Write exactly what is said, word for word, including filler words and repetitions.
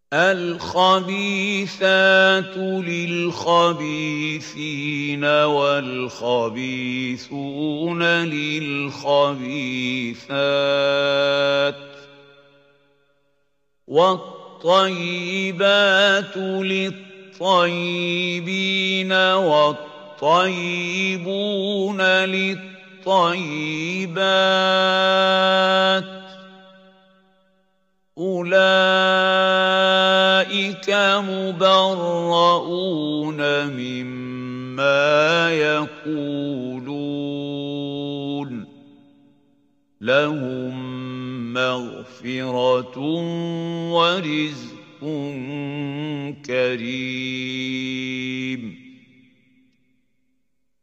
الْخَبِيثَاتُ لِلْخَبِيثِينَ وَالْخَبِيثُونَ لِلْخَبِيثَاتِ وَالطَّيِّبَاتُ لِلطَّيِّبِينَ وَالطَّيِّبُونَ لِلطَّيِّبَاتِ ۚ أُولَٰئِكَ مُبَرَّءُونَ مِمَّا يَقُولُونَ ۖ لَهُم مَّغْفِرَةٌ وَرِزْقٌ كَرِيمٌ.